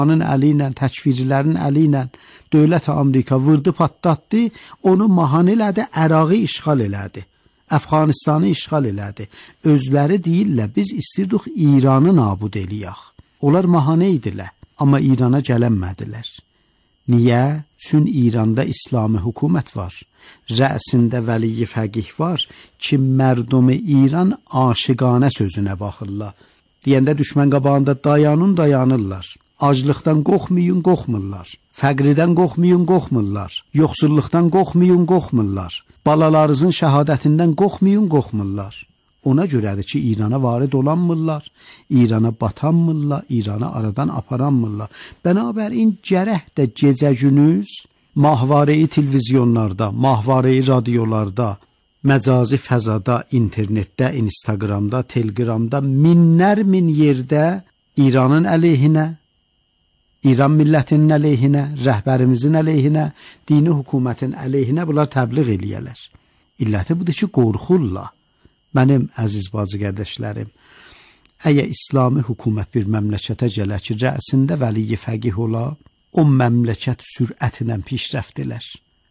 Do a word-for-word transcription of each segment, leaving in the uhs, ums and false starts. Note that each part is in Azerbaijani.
Onun əli ilə, təkfircilərin əli ilə dövlət Amerika vurdu, patlatdı, onu mahan elədi, Əraqı işğal elədi, Əfqanistanı işğal elədi. Özləri deyirlər, biz istirdik İranı nabud eləyək. Onlar mahanə idilər, amma İrana gələnmədilər. Niyə? Çün İranda İslami hökumət var, rəsində vəli fəqih var ki, mərdumi İran aşiqanə sözünə baxırlar. Deyəndə düşmən qabağında dayanın, dayanırlar. Aclıqdan qorxmayın, qorxmurlar. Fəqridən qorxmayın, qorxmurlar. Yoxsulluqdan qorxmayın, qorxmurlar. Balalarınızın şəhadətindən qorxmayın, qorxmurlar. Ona görədir ki, İrana varid olanmırlar, İrana batanmırlar, İrana aradan aparanmırlar. Bənabərin gərək də gecə-günüz mahvareyi televizyonlarda, mahvareyi radiolarda, məcazi fəzada, internetdə, Instagramda, Telegramda minlər min yerdə İranın əleyhinə, İran millətinin əleyhinə, rəhbərimizin əleyhinə, dini hökumətin əleyhinə bunlar təbliğ eləyərlər. İlləti budur ki, qorxurlar. Mənim əziz bacı qardaşlarım, əgər İslami hökumət bir məmləkətə gələr ki, rəsində vəli fəqih ola, o məmləkət sürətlə pişrəft elər.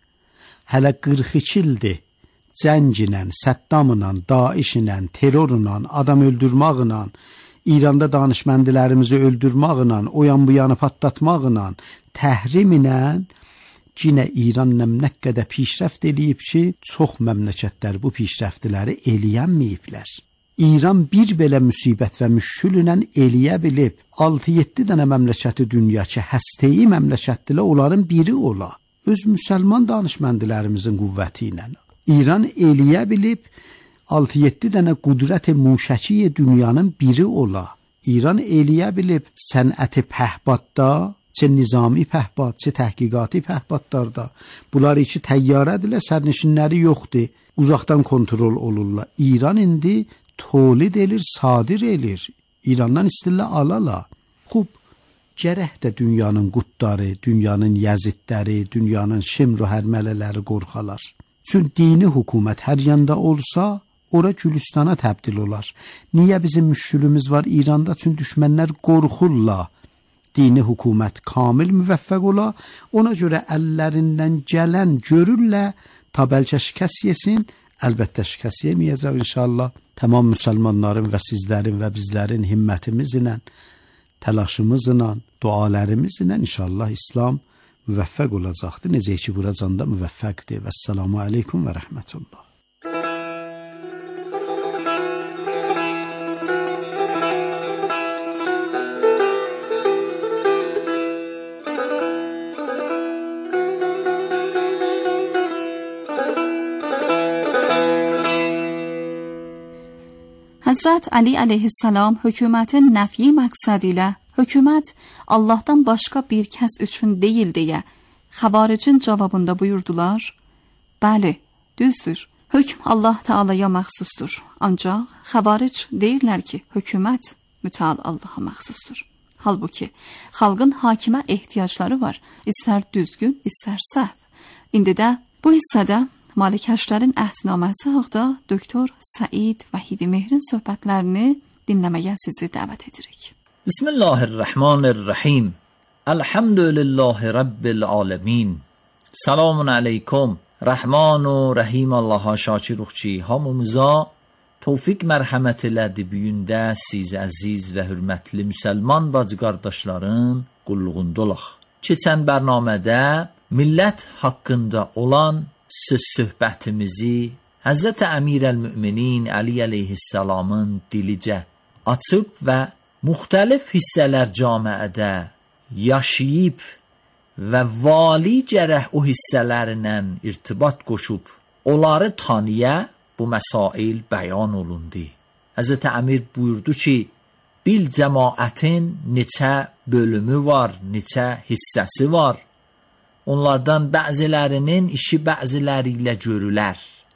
Hələ qırx iki ildir cənglə, Səddamla, Daişlə, terrorla, adam öldürməklə, İranda danışməndilərimizi öldürməklə, o yan bu yanı patlatmaqla, təhrimlə, Yine İran nə qədər pişrəft eləyib ki, çox məmləkətlər bu pişrəftləri eləyənməyiblər. İran bir belə müsibət və müşküllə eləyə bilib. altı yeddi dənə məmləkəti dünya ki, həstəyi məmləkətdilər, onların biri ola. Öz müsəlman danışməndilərimizin qüvvəti ilə. İran eləyə bilib, altı yeddi dənə qudrət-i muşəki dünyanın biri ola. İran eləyə bilib, sənəti pəhbadda, çə nizami pəhbad, çə təhqiqati pəhbadlarda. Bunlar içi təyyarədirlər, sərnişinləri yoxdur, uzaqdan kontrol olurlar. İran indi tolid elir, sadir elir. İrandan istillə alala. Xub, gərək də dünyanın qutları, dünyanın yazidləri, dünyanın şimru hərmələləri qorxalar. Çünki dini hökumət hər yanda olsa, ora Gülüstana təbdil olar. Niyə bizim müşkülümüz var İranda? Çünki düşmənlər qorxurlar. Dini hökumət kamil müvəffəq ola, ona görə əllərindən gələn görürlər, ta bəlkə şikəst yesin, əlbəttə şikəst yeməyəcək inşallah. Tamam müsəlmanların və sizlərin və bizlərin himmətimizlə, təlaşımızla, dualarımızla inşallah İslam müvəffəq olacaqdır. Necə ki, buracanda müvəffəqdir. Vəssalamu aleykum və rəhmətullah. Həzrət Ali əleyhissalam hökumətin nəfyi məqsədi ilə hökumət Allahdan başqa bir kəs üçün deyil deyə xəvaricin cavabında buyurdular. Bəli, düzdür. Hökm Allah Teala'ya məxsusdur. Ancaq xəvaric deyirlər ki, hökumət mütəal Allaha məxsusdur. Halbuki xalqın hakimə ehtiyacları var. İstər düzgün, istər səhv. İndi də bu hissədə Malikəşlərin əhdnaməsi haqda Doktor Səid Vəhidi Mehrin söhbətlərini dinləməyə sizi dəvət edirik. Bismillahirrahmanirrahim. Elhamdülillahi Rabbil alemin. Selamun aleyküm. Rəhman و rəhim Allaha şakiruq ki, hamımıza tövfiq mərhəmət elədi büyündə siz əziz və hürmətli müsəlman bacı qardaşların qulluğunda olaq. Keçən bərnamədə millət haqqında olan söz söhbətimizi Həzrət Əmirəl-Müminin Ali əleyhissalamın dilicə açıb və müxtəlif hissələr camiədə yaşayıb və vali gərək o hissələrlə irtibat qoşub onları tanıya bu məsail bəyan olundu. Həzrət Əmir buyurdu ki, bil cəmaətin neçə bölümü var, neçə hissəsi var. Onlardan bəzilərinin işi bəziləri ilə görülər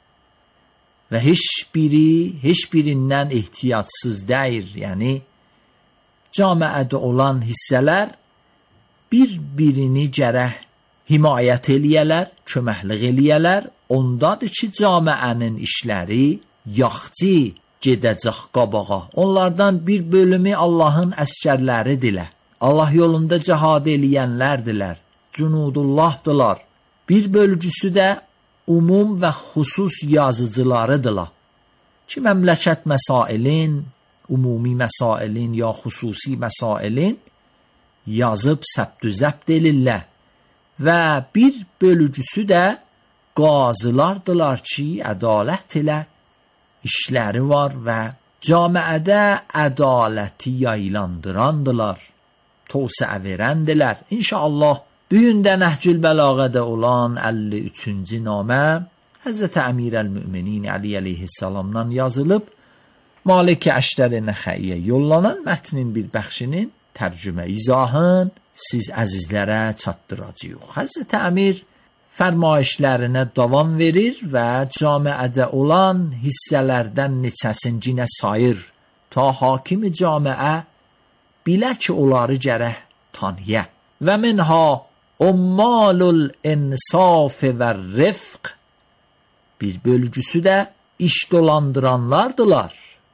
və heç biri, heç birindən ehtiyatsız deyil. Yəni, camiədə olan hissələr bir-birini gərək himayət eləyələr, köməklik eləyələr. Ondadır ki, camiənin işləri yaxçı gedəcək qabağa. Onlardan bir bölümü Allahın əskərləridirlər. Allah yolunda cihad eləyənlərdilər, cunudullahdılar. Bir bölgüsü də umum və xüsus yazıcılarıdırlar ki, məmləkət məsailin, umumi məsailin ya xüsusi məsailin yazıb səbt-ü zəbt elirlər və bir bölgüsü də qazılardılar ki, ədalət ilə işləri var və camiədə ədaləti yayılandırandılar, tövsiə verəndilər. İnşallah bu gün də Nəhcül Bəlağədə olan əlli üçüncü namə Həzrət Əmirəl-Müminin Əli əleyhissalamdan yazılıb, Malik-i Əşrər-i Nəxəiyə yollanan mətnin bir bəxşinin tərcümə izahın siz əzizlərə çatdıracağıq. Həzrət Əmir fərmayişlərinə davam verir və camiədə olan hissələrdən neçəsini cinə sayır, ta hakimi camiə bilə ki, onları gərək tanıyə. Və minha ummalul insaf və rifq, bir bölgüsü də iş dolandıranlardılar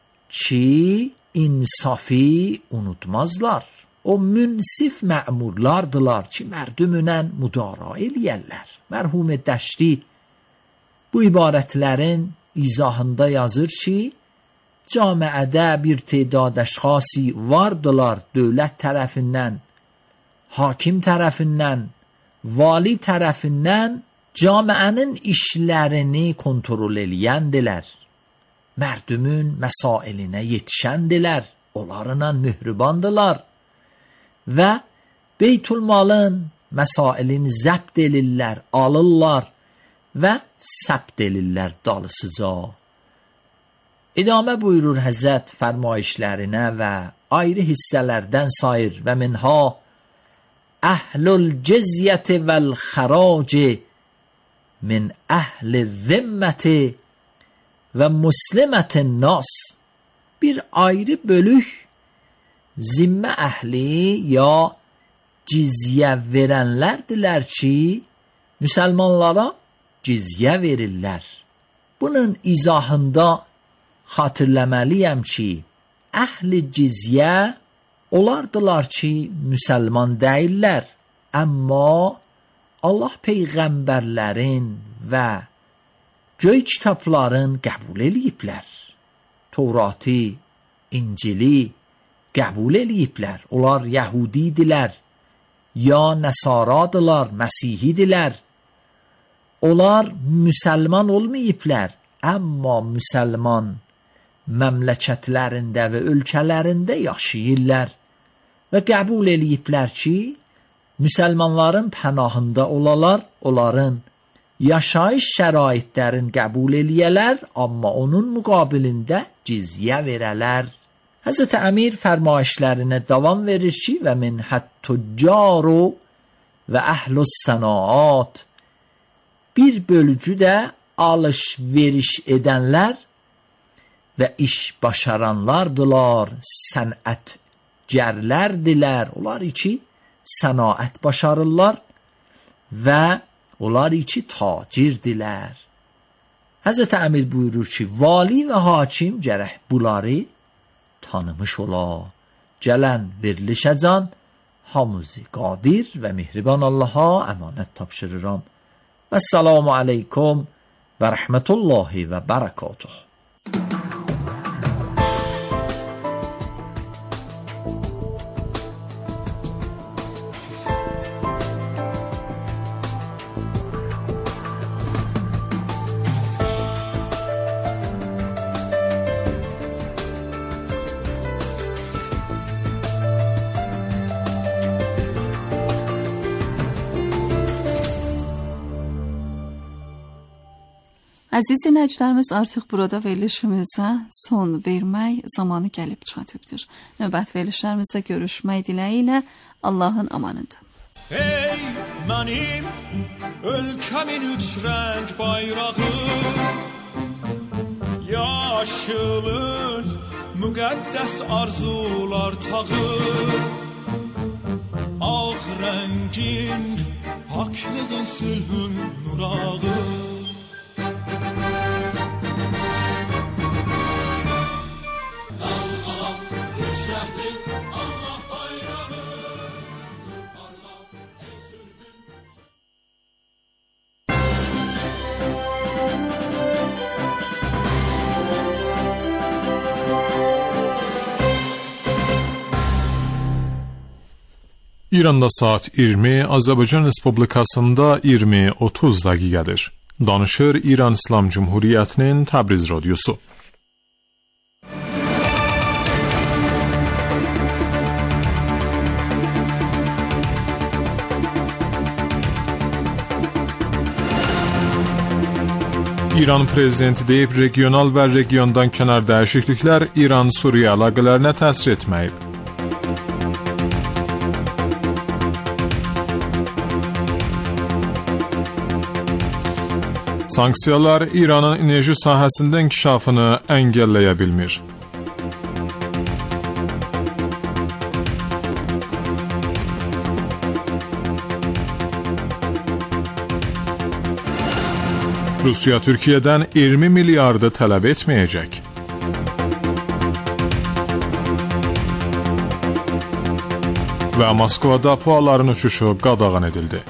ki, insafi unutmazlar. O münsif məmurlardılar ki, mərdümünə müdara eləyərlər. Mərhum Dəşti bu ibarətlərin izahında yazır ki, camiədə bir tedad əşxası vardılar dövlət tərəfindən, hakim tərəfindən, vali tərəfindən camiənin işlərini kontrol eləyəndilər. Mərdümün məsailinə yetişəndilər, onlarla mühribandılar və Beytülmalın məsailini zəbt elirlər, alırlar və səbt elirlər dalısıca. İdamə buyurur Həzrət fərmayişlərinə və ayrı hissələrdən sayır və minha əhlül cizyəti vəl xəraci min əhli zimməti və muslimətin nas. Bir ayrı bölük zimmə əhli ya cizyə verənlərdilər ki, müsəlmanlara cizyə verirlər. Bunun izahında xatırləməliyəm ki, əhli cizyə olardılar ki, müsəlman deyirlər, amma Allah peyğəmbərlərin və göy kitabların qəbul eləyiblər. Tevratı, İncili qəbul eləyiblər. Onlar Yəhudidirlər, ya Nəsaradılar, Məsihidirlər. Onlar müsəlman olmayıblər, amma müsəlman məmləkətlərində və ölkələrində yaşayırlar və qəbul eləyiblər ki, müsəlmanların pənahında olalar, onların yaşayış şəraitlərin qəbul eləyələr, amma onun müqabilində cizyə verələr. Həzrət Əmir fərmayişlərinə davam verir ki, və min həttüccaru və əhlus sənaat, bir bölücü də alış-veriş edənlər və iş başaranlardılar, sənətgərlərdilər. Onlar iki sənaət başarırlar və onlar iki tacirdirlər. Həzrət Əmir buyurur ki, vali və hakim gərək bunları tanımış ola. Gələn verilişəcən hamısı qadir və mehriban Allaha əmanət tapşırıram. Vəssalamu aleykum və rəhmətullahi və bərəkatuh. Əziz dinləyicilərimiz, artıq burada verilişimizə son vermək zamanı gəlib çatıbdır. Növbət verilişlərimizdə görüşmək diləyi ilə Allahın amanında. Ey mənim ölkəmin üç rəng bayrağı, yaşılın müqəddəs arzular tağı, ağ rəngin paklığın sülhün nurağı. İranda saat iyirmi, Azərbaycan Respublikasında iyirmi otuz dəqiqədir. Danışır İran İslam Cumhuriyyətinin Təbriz radiosu. İran prezidenti deyib, regional və regiondan kənar dəyişikliklər İran-Suriya əlaqələrinə təsir etməyib. Sanksiyalar İranın enerji sahəsində inkişafını əngəlləyə bilmir. Rusiya Türkiyədən iyirmi milyardı tələb etməyəcək. Və Moskvada PUAların uçuşu qadağan edildi.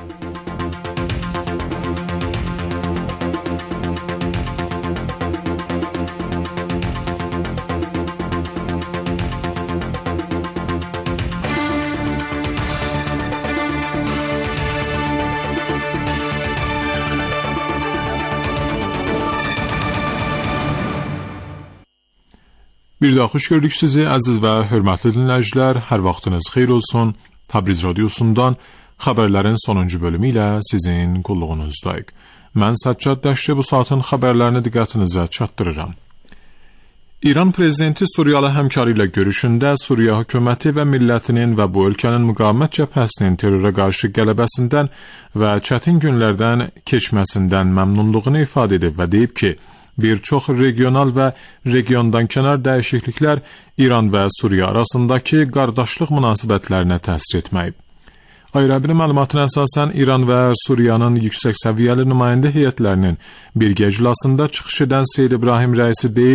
Bir daha xoş gördük sizi əziz və hörmətli dinləyicilər. Hər vaxtınız xeyir olsun. Təbriz radiosundan xəbərlərin sonuncu bölümü ilə sizin qulluğunuzdayıq. Mən Səccad Dəşti bu saatın xəbərlərini diqqətinizə çatdırıram. İran prezidenti Suriyalı həmkarı ilə görüşündə Suriya hökuməti və millətinin və bu ölkənin müqavimət cəbhəsinin terrora qarşı qələbəsindən və çətin günlərdən keçməsindən məmnunluğunu ifadə edib və deyib ki, bir çox regional və regiondan kənar dəyişikliklər İran və Suriya arasındakı qardaşlıq münasibətlərinə təsir etməyib. Ayrı-ayrı məlumatına əsasən İran və Suriyanın yüksək səviyyəli nümayəndə heyətlərinin birgə iclasında çıxış edən Seyyid İbrahim rəisi deyib,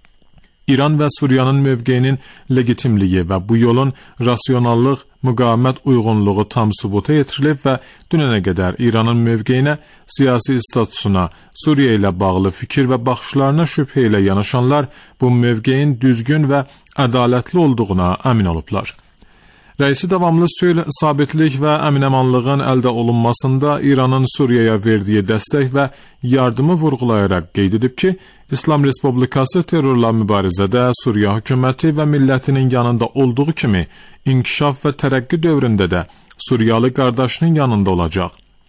İran və Suriyanın mövqeyinin legitimliyi və bu yolun rasionallıq, müqavimət uyğunluğu tam sübuta yetirilib və dünənə qədər İranın mövqeyinə, siyasi statusuna, Suriya ilə bağlı fikir və baxışlarına şübhə ilə yanaşanlar bu mövqeyin düzgün və ədalətli olduğuna əmin olublar. Rəisi davamlı sülh, sabitlik və əminəmanlığın əldə olunmasında İranın Suriyaya verdiyi dəstək və yardımı vurğulayaraq qeyd edib ki, İslam Respublikası terrorla mübarizədə Suriya hökuməti və millətinin yanında olduğu kimi, inkişaf və tərəqqi dövründə də Suriyalı qardaşının yanında olacaq.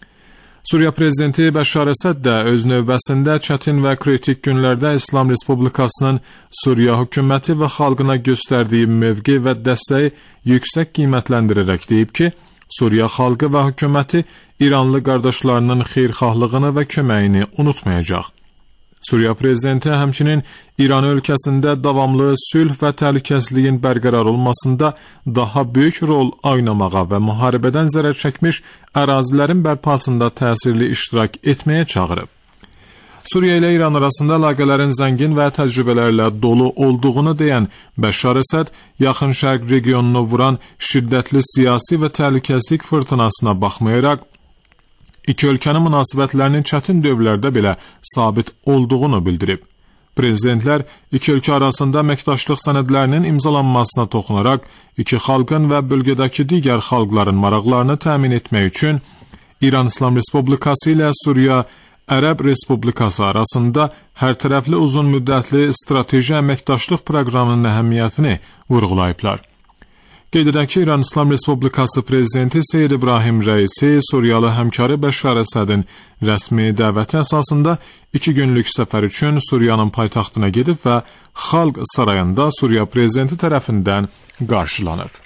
Suriya prezidenti Bəşar Əsəd də öz növbəsində çətin və kritik günlərdə İslam Respublikasının Suriya hökuməti və xalqına göstərdiyi mövqe və dəstəyi yüksək qiymətləndirərək deyib ki, Suriya xalqı və hökuməti İranlı qardaşlarının xeyirxahlığını və köməyini unutmayacaq. Suriya prezidenti həmçinin İran ölkəsində davamlı sülh və təhlükəsizliyin bərqərar olmasında daha böyük rol oynamağa və müharibədən zərər çəkmiş ərazilərin bərpasında təsirli iştirak etməyə çağırıb. Suriya ilə İran arasında əlaqələrin zəngin və təcrübələrlə dolu olduğunu deyən Bəşar Əsəd, Yaxın Şərq regionunu vuran şiddətli siyasi və təhlükəsizlik fırtınasına baxmayaraq, İki ölkənin münasibətlərinin çətin dövrlərdə belə sabit olduğunu bildirib. Prezidentlər iki ölkə arasında əməkdaşlıq sənədlərinin imzalanmasına toxunaraq, iki xalqın və bölgədəki digər xalqların maraqlarını təmin etmək üçün İran İslam Respublikası ilə Suriya Ərəb Respublikası arasında hər tərəfli uzun müddətli strateji əməkdaşlıq proqramının əhəmiyyətini vurğulayıblar. Qeyd edək ki, İran İslam Respublikası prezidenti Seyyid İbrahim rəisi Suriyalı həmkarı Bəşar Əsədin rəsmi dəvəti əsasında iki günlük səfər üçün Suriyanın paytaxtına gedib və Xalq Sarayında Suriya prezidenti tərəfindən qarşılanıb.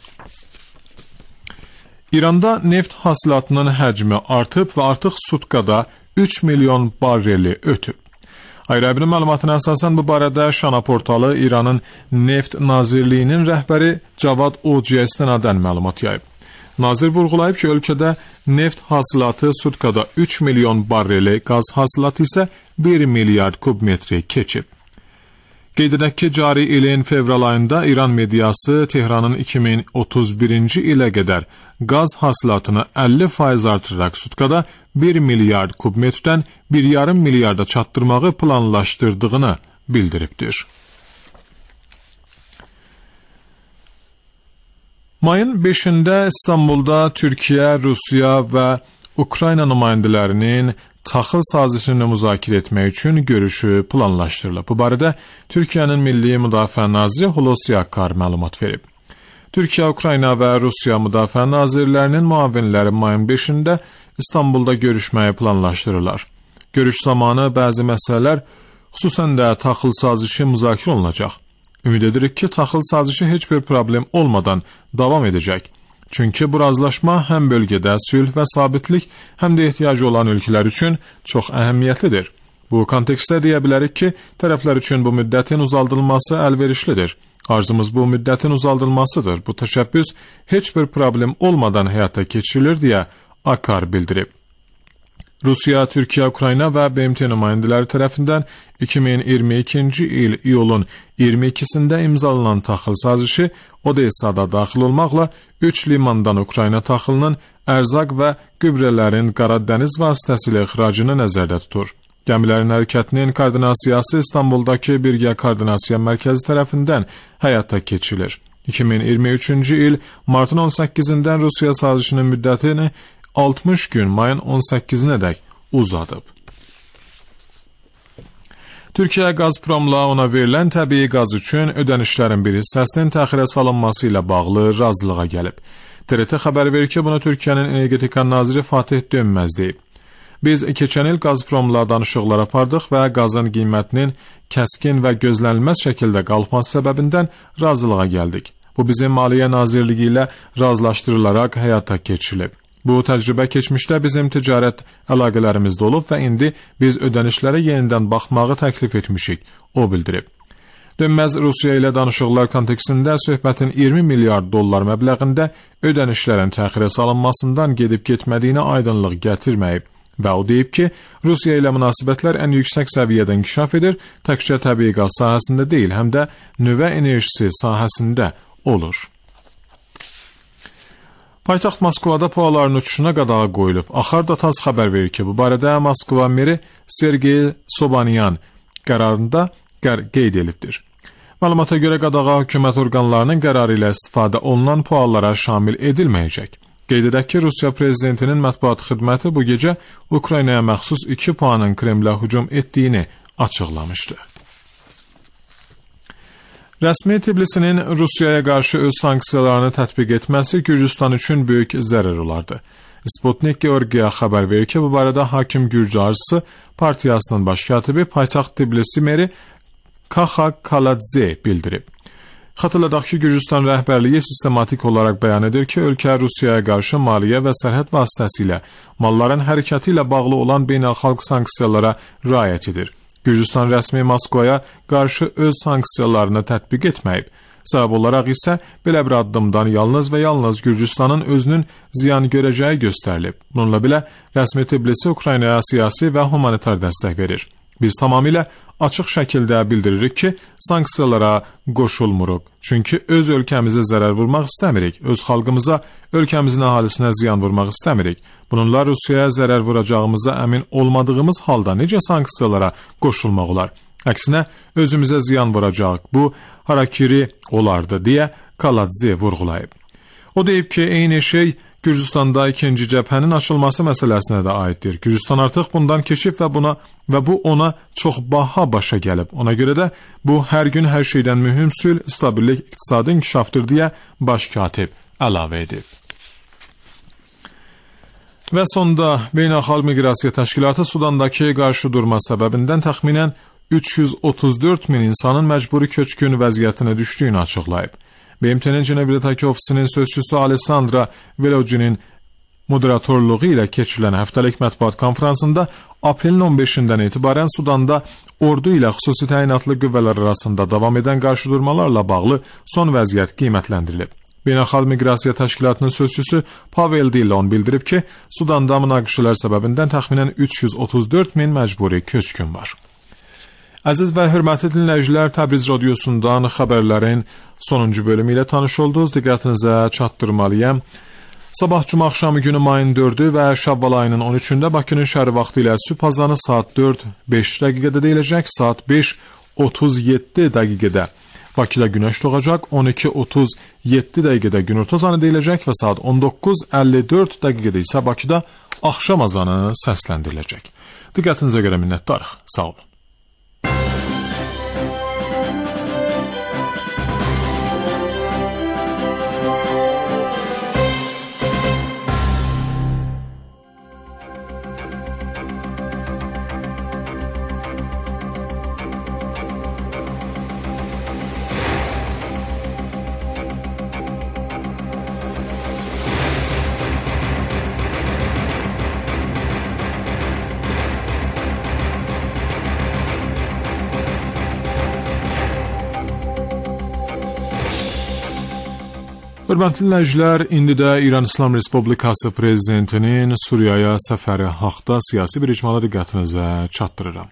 İranda neft hasilatının həcmi artıb və artıq sutkada üç milyon barreli ötüb. Ayrı-ayrı məlumatına əsasən bu barədə Şana portalı İranın Neft Nazirliyinin rəhbəri Cavad Ocuya istinadən məlumat yayıb. Nazir vurğulayıb ki, ölkədə neft hasilatı sutkada üç milyon barreli, qaz hasilatı isə bir milyard kubmetri keçib. Qeyd edək ki, cari ilin fevral ayında İran mediası Tehranın iki min otuz birinci ilə qədər qaz hasilatını əlli faiz artıraraq sutkada bir milyard kubmetrdən bir yarım milyarda çatdırmağı Mayın beşində İstanbulda Türkiyə, Rusiya və Ukrayna nümayəndələrinin taxıl sazişini müzakirə etmək üçün görüşü planlaşdırılıb. Bu barədə Türkiyənin Milli Müdafiə Naziri Hulusi Akar məlumat verib. Türkiyə, Ukrayna və Rusiya Müdafiə Nazirlərinin müavinləri mayın beşində İstanbulda görüşməyi planlaşdırırlar. Görüş zamanı bəzi məsələlər, xüsusən də taxıl sazişi müzakirə olunacaq. Ümid edirik ki, taxıl sazişi heç bir problem olmadan davam edəcək. Çünki bu razılaşma həm bölgədə sülh və sabitlik, həm də ehtiyacı olan ölkələr üçün çox əhəmiyyətlidir. Bu kontekstdə deyə bilərik ki, tərəflər üçün bu müddətin uzaldılması əlverişlidir. Arzumuz bu müddətin uzaldılmasıdır. Bu təşəbbüs heç bir problem olmadan həyata keçirilir deyə Akar bildirib. Rusiya, Türkiyə, Ukrayna və B M T nümayəndələri tərəfindən iki min iyirmi ikinci il iyulun iyirmi ikisində imzalanan taxıl sazişi Odessada daxil olmaqla üç limandan Ukrayna taxılının ərzaq və gübrələrin Qara dəniz vasitəsilə ixracını nəzərdə tutur. Gəmilərin hərəkətinin koordinasiyası İstanbuldakı Birgə Koordinasiya Mərkəzi tərəfindən həyata keçirilir. iki min iyirmi üçüncü il martın on səkkizində Rusiya sazişinin müddətini altmış gün mayın on səkkizinədək uzadıb. Türkiyə Gazpromla ona verilən təbii qaz üçün ödənişlərin bir hissəsinin təxirə salınması ilə bağlı razılığa gəlib. T R T xəbər verir ki, bunu Türkiyənin Energetika Naziri Fatih Dönməz deyib. Biz keçən il Gazpromla danışıqlar apardıq və qazın qiymətinin kəskin və gözlənilməz şəkildə qalxması səbəbindən razılığa gəldik. Bu bizim Maliyyə Nazirliyi ilə razılaşdırılaraq həyata keçirilib. Bu təcrübə keçmişdə bizim ticarət əlaqələrimizdə olub və indi biz ödənişlərə yenidən baxmağı təklif etmişik, o bildirib. Dönməz Rusiya ilə danışıqlar kontekstində söhbətin iyirmi milyard dollar məbləğində ödənişlərin təxirə salınmasından gedib getmədiyinə aydınlıq gətirməyib və o deyib ki, Rusiya ilə münasibətlər ən yüksək səviyyədə inkişaf edir, təkcə təbii qaz sahəsində deyil, həm də nüvə enerjisi sahəsində olur. Paytaxt Moskvada PUAların uçuşuna qadağa qoyulub. Axar Dataz xəbər verir ki, bu barədə Moskva meri Sergey Sobyanyan qərarında qər qeyd edilibdir. Məlumata görə qadağa hökumət orqanlarının qərarı ilə istifadə olunan PUAlara şamil edilməyəcək. Qeyd edək ki, Rusiya prezidentinin mətbuat xidməti bu gecə Ukraynaya məxsus iki PUAnın Kremlə hücum etdiyini açıqlamışdı. Rəsmi Tbilisinin Rusiyaya qarşı öz sanksiyalarını tətbiq etməsi Gürcüstan üçün böyük zərər olardı. Sputnik Georgiya xəbər verir ki, bu barədə Hakim Gürcü Arzusu partiyasının baş katibi paytaxt Tbilisi meri Kaxa Kaladze bildirib. Xatırladaq ki, Gürcüstan rəhbərliyi sistematik olaraq bəyan edir ki, ölkə Rusiyaya qarşı maliyyə və sərhəd vasitəsilə malların hərəkəti ilə bağlı olan beynəlxalq sanksiyalara riayət edir. Gürcüstan rəsmi Moskvaya qarşı öz sanksiyalarını tətbiq etməyib. Səbəb olaraq isə belə bir addımdan yalnız və yalnız Gürcüstanın özünün ziyan görəcəyi göstərilib. Bununla belə rəsmi Tbilisi Ukraynaya siyasi və humanitar dəstək verir. Biz tamamilə açıq şəkildə bildiririk ki, sanksiyalara qoşulmuruq. Çünki öz ölkəmizə zərər vurmaq istəmirik, öz xalqımıza, ölkəmizin əhalisinə ziyan vurmaq istəmirik. Bununla Rusiyaya zərər vuracağımıza əmin olmadığımız halda necə sanksiyalara qoşulmaq olar? Əksinə, özümüzə ziyan vuracaq, bu harakiri olardı, deyə Kaladze vurğulayıb. O deyib ki, eyni şey Gürcüstanda ikinci cəbhənin açılması məsələsinə də aiddir. Gürcüstan artıq bundan keçib və buna və bu ona çox baha başa gəlib. Ona görə də bu hər gün hər şeydən mühüm sülh, stabillik, iqtisadi inkişafdır deyə baş katib əlavə edib. Və sonda Beynəlxalq Miqrasiya Təşkilatı Sudandakı qarşı durma səbəbindən təxminən üç yüz otuz dörd min insanın məcburi köçkün vəziyyətinə düşdüyünü açıqlayıb. B M T'nin Cenevredəki ofisinin sözçüsü Alessandra Veloginin moderatorluğu ilə keçirilən həftəlik mətbuat konferansında aprelin on beşindən etibarən Sudanda ordu ilə xüsusi təyinatlı qüvvələr arasında davam edən qarşıdurmalarla bağlı son vəziyyət qiymətləndirilib. Beynəlxalq Miqrasiya Təşkilatının sözçüsü Pavel Dillon bildirib ki, Sudanda münaqişələr səbəbindən təxminən üç yüz otuz dörd min məcburi köçkün var. Əziz və hörmətli dinləyicilər, Təbriz radiosundan xəbərlərin sonuncu bölümü ilə tanış oldunuz. Diqqətinizə çatdırmalıyam. Sabah cuma axşamı günü mayın dördü və Şəvval ayının on üçündə Bakının şəhəri vaxtı ilə sübh azanı saat dörd beş dəqiqədə deyiləcək, saat beş otuz yeddi dəqiqədə Bakıda günəş doğacaq, on iki otuz yeddi dəqiqədə günorta azanı deyiləcək və saat on doqquz əlli dörd dəqiqədə isə Bakıda axşam azanı səsləndiriləcək. Diqqətinizə görə minnətdarıq. Sağ olun. Hörmətli dinləyicilər, indi də İran İslam Respublikası Prezidentinin Suriyaya səfəri haqda siyasi bir icmalı diqqətinizə çatdırıram.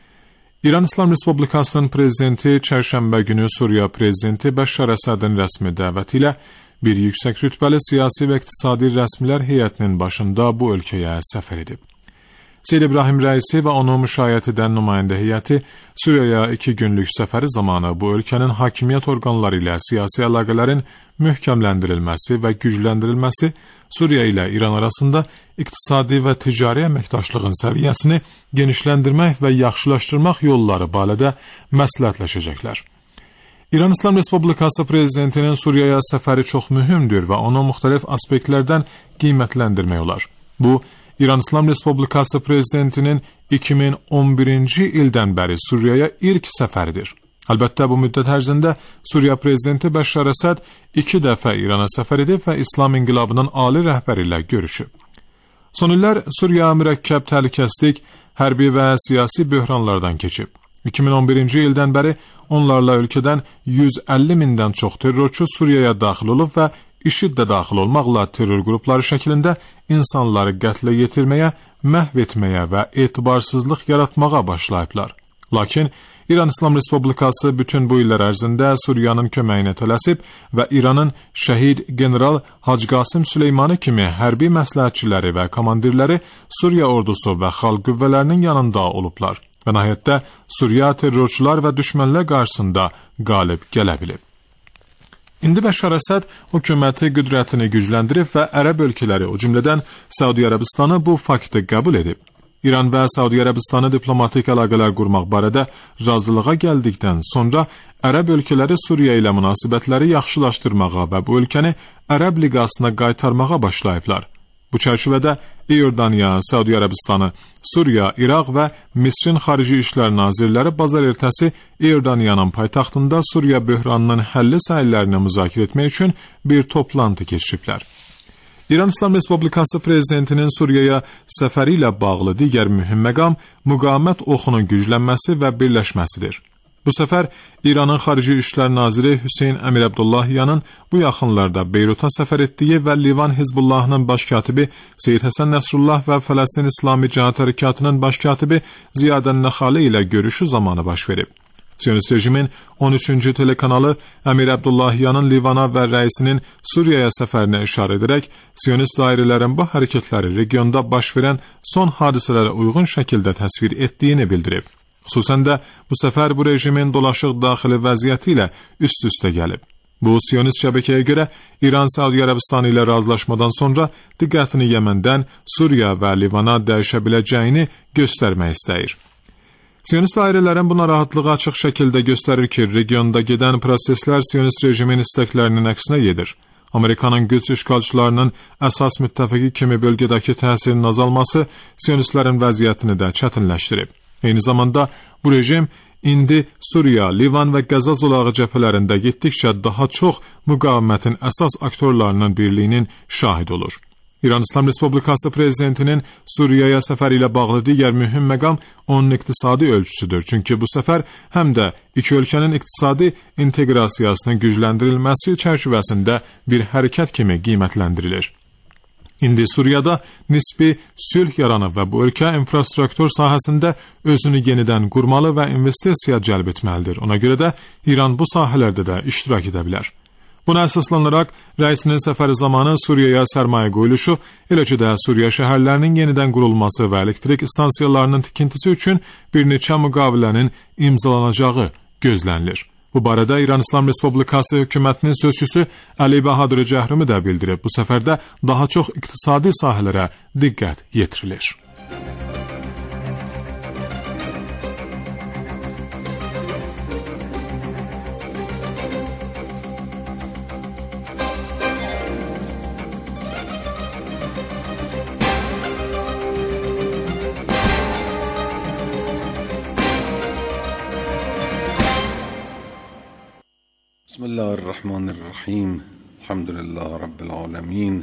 İran İslam Respublikasının Prezidenti çərşənbə günü Suriya Prezidenti Bəşşar Əsədin rəsmi dəvəti ilə bir yüksək rütbəli siyasi və iqtisadi rəsmilər heyətinin başında bu ölkəyə səfər edib. Seyyid İbrahim Rəisi və onun müşayiət edən nümayəndə heyəti Suriyaya iki günlük səfəri zamanı bu ölkənin hakimiyyət orqanları ilə siyasi əlaqələrin möhkəmləndirilməsi və gücləndirilməsi, Suriya ilə İran arasında iqtisadi və ticari əməkdaşlığın səviyyəsini genişləndirmək və yaxşılaşdırmaq yolları barədə məsləhətləşəcəklər. İran İslam Respublikası Prezidentinin Suriyaya səfəri çox mühümdür və onu müxtəlif aspektlərdən qiymətləndirmək olar. Bu, İran İslam Respublikası Prezidentinin iki min on birinci ildən bəri Suriyaya ilk səfəridir. Əlbəttə, bu müddət ərzində Suriya Prezidenti Bəşşar Əsəd iki dəfə İrana səfər edib və İslam İnqilabının ali rəhbəri ilə görüşüb. Son illər Suriya mürəkkəb təhlükəsizlik, hərbi və siyasi böhranlardan keçib. iki min on birinci ildən bəri onlarla ölkədən yüz əlli mindən çox terrorçu Suriyaya daxil olub və IŞİD də daxil olmaqla terror qrupları şəklində insanları qətlə yetirməyə, məhv etməyə və etibarsızlıq yaratmağa başlayıblar. Lakin İran İslam Respublikası bütün bu illər ərzində Suriyanın köməyinə tələsib və İranın şəhid general Hacı Qasım Süleymanı kimi hərbi məsləhətçiləri və komandirləri Suriya ordusu və xalq qüvvələrinin yanında olublar və nəhayətdə Suriya terrorçular və düşmənlər qarşısında qalib gələ bilib. İndi Bəşşar Əsəd hökuməti qüdrətini gücləndirib və ərəb ölkələri, o cümlədən Səudi Ərəbistanı bu faktı qəbul edib. İran və Səudi Ərəbistanı diplomatik əlaqələr qurmaq barədə razılığa gəldikdən sonra ərəb ölkələri Suriya ilə münasibətləri yaxşılaşdırmağa və bu ölkəni Ərəb Liqasına qaytarmağa başlayıblar. Bu çərçivədə İordaniya, Səudi Ərəbistanı, Suriya, İraq və Misrin Xarici İşlər Nazirləri bazar ertəsi İordaniyanın paytaxtında Suriya böhranının həlli sahələrini müzakirə etmək üçün bir toplantı keçiriblər. İran İslam Respublikası Prezidentinin Suriyaya səfəri ilə bağlı digər mühüm məqam müqavimət oxunun güclənməsi və birləşməsidir. Bu səfər İranın Xarici İşlər Naziri Hüseyn Əmir Abdullahiyanın bu yaxınlarda Beyruta səfər etdiyi və Livan Hizbullahının baş katibi Seyyid Həsən Nəsrullah və Fələstin İslami Cəhat Hərəkatının baş katibi Ziyadən Nəxali ilə görüşü zamanı baş verib. Siyonist rejimin on üçüncü telekanalı Əmir Abdullahiyanın Livana və rəisinin Suriyaya səfərinə işarə edərək Siyonist dairələrin bu hərəkətləri regionda baş verən son hadisələrə uyğun şəkildə təsvir etdiyini bildirib. Xüsusən də bu səfər bu rejimin dolaşıq daxili vəziyyəti ilə üst-üstə gəlib. Bu, Siyonist şəbəkəyə görə İran Səudi Ərəbistanı ilə razılaşmadan sonra diqqətini Yəməndən Suriya və Livana dəyişə biləcəyini göstərmək istəyir. Siyonist dairələrin bu narahatlığı açıq şəkildə göstərir ki, regionda gedən proseslər Siyonist rejimin istəklərinin əksinə gedir. Amerikanın güc işğalçılarının əsas müttəfiqi kimi bölgədəki təsirinin azalması Siyonistlərin vəziyyətini də çətinləşdirib. Eyni zamanda bu rejim indi Suriya, Livan və Qəza zolağı cəbhələrində getdikcə daha çox müqavimətin əsas aktorlarının birliyinin şahid olur. İran İslam Respublikası Prezidentinin Suriyaya səfəri ilə bağlı digər mühüm məqam onun iqtisadi ölçüsüdür. Çünki bu səfər həm də iki ölkənin iqtisadi inteqrasiyasının gücləndirilməsi çərçivəsində bir hərəkət kimi qiymətləndirilir. İndi Suriyada nisbi sülh yaranıb və bu ölkə infrastruktur sahəsində özünü yenidən qurmalı və investisiya cəlb etməlidir. Ona görə də İran bu sahələrdə də iştirak edə bilər. Buna əsaslanaraq, rəisinin səfəri zamanı Suriyaya sərmayə qoyuluşu, eləcə də Suriya şəhərlərinin yenidən qurulması və elektrik stansiyalarının tikintisi üçün bir neçə müqavilənin imzalanacağı gözlənilir. Bu barədə İran İslam Respublikası hökumətinin sözçüsü Əli Bahadır Cəhrimi də bildirib. Bu səfərdə daha çox iqtisadi sahələrə diqqət yetirilir. بسم الله الرحمن الرحیم الحمد لله رب العالمین.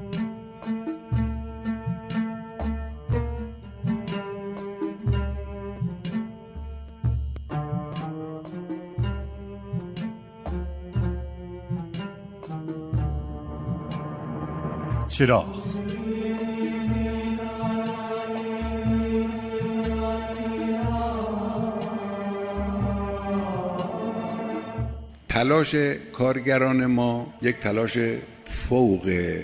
چراغ تلاش کارگران ما یک تلاش فوق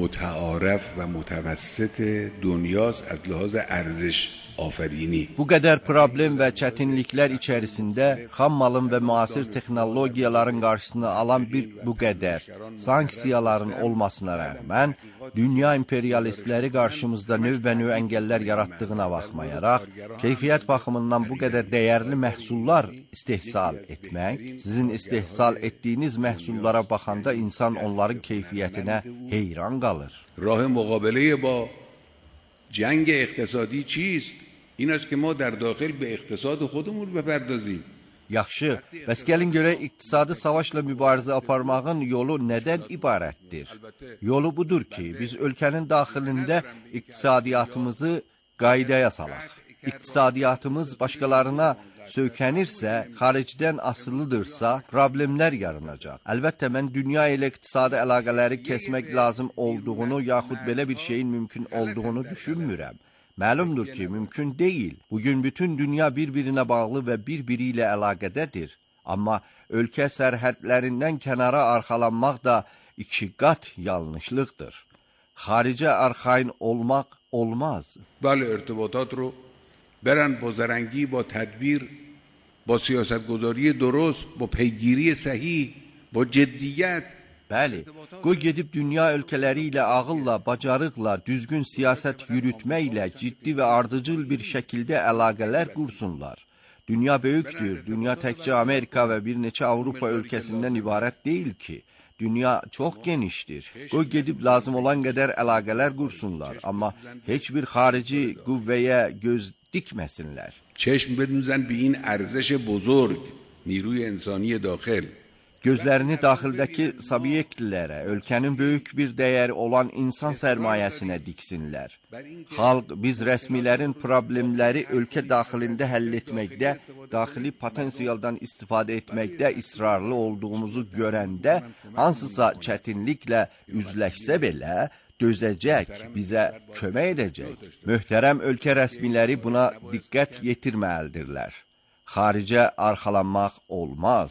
متعارف و متوسط دنیاست از لحاظ ارزش آفرینی. Bu qədər problem və çətinliklər içərisində xam malın və müasir texnologiyaların qarşısını alan bir bu qədər sanksiyaların olmasına rəğmən dünya imperialistləri qarşımızda növbə-növ əngəllər yaratdığına baxmayaraq, keyfiyyət baxımından bu qədər dəyərli məhsullar istehsal etmək, sizin istehsal etdiyiniz məhsullara baxanda insan onların keyfiyyətinə heyran qalır. راه مقابله با جنگ اقتصادی چیست؟ این است که ما در داخل به اقتصاد خودمون بپردازیم. Yaxşı, bəs gəlin görək iqtisadi savaşla mübarizə aparmağın yolu nədən ibarətdir? Yolu budur ki, biz ölkənin daxilində iqtisadiyyatımızı qaydaya salaq. İqtisadiyyatımız başqalarına söykənirsə, xaricdən asılıdırsa, problemlər yaranacaq. Əlbəttə, mən dünya ilə iqtisadi əlaqələri kəsmək lazım olduğunu, yaxud belə bir şeyin mümkün olduğunu düşünmürəm. Məlumdur ki, mümkün deyil. Bugün bütün dünya bir-birinə bağlı və bir-biri ilə əlaqədədir. Amma ölkə sərhədlərindən kənara arxalanmaq da iki qat yanlışlıqdır. Xaricə arxain olmaq olmaz. بله ارتباطات رو برن با زرنگی، با تدبیر، با سیاستگذاری درست، با پیگیری صحیح، با جدیت. Bəli, qoy gedib dünya ölkələri ilə ağılla, bacarıqla, düzgün siyasət yürütməklə ciddi və ardıcıl bir şəkildə əlaqələr qursunlar. Dünya böyükdür, dünya təkcə Amerika və bir neçə Avropa ölkəsindən ibarət deyil ki. Dünya çox genişdir. Qoy gedib lazım olan qədər əlaqələr qursunlar, amma heç bir xarici qüvvəyə göz dikməsinlər. چشم بدوزن به این ارزش بزرگ نیروی انسانی داخل. Gözlərini daxildəki subyektlərə, ölkənin böyük bir dəyəri olan insan sərmayəsinə diksinlər. Xalq, biz rəsmilərin problemləri ölkə daxilində həll etməkdə, daxili potensialdan istifadə etməkdə israrlı olduğumuzu görəndə, hansısa çətinliklə üzləşsə belə, dözəcək, bizə kömək edəcək. Möhtərəm ölkə rəsmiləri buna diqqət yetirməlidirlər. Xaricə arxalanmaq olmaz.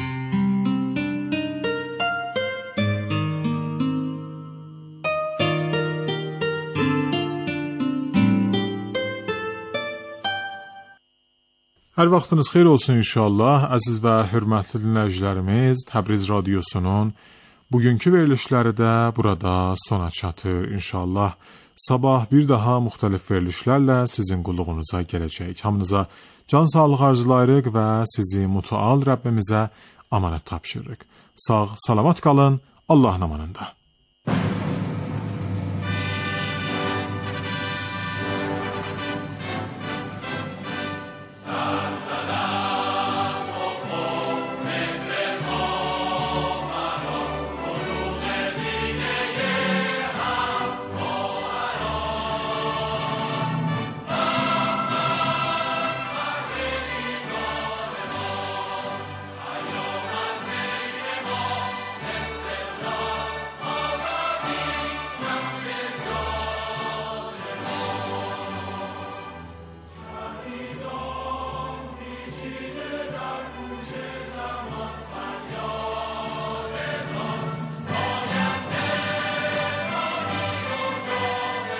Hər vaxtınız xeyir olsun inşallah. Əziz və hörmətli dinləyicilərimiz, Təbriz Radiosunun bugünkü verilişləri də burada sona çatır inşallah. Sabah bir daha müxtəlif verilişlərlə sizin qulluğunuza gələcək. Hamınıza can sağlığı arzulayırıq və sizi mütəal Rəbbimizə amanət tapşırırıq. Sağ, salamat qalın, Allahın amanında.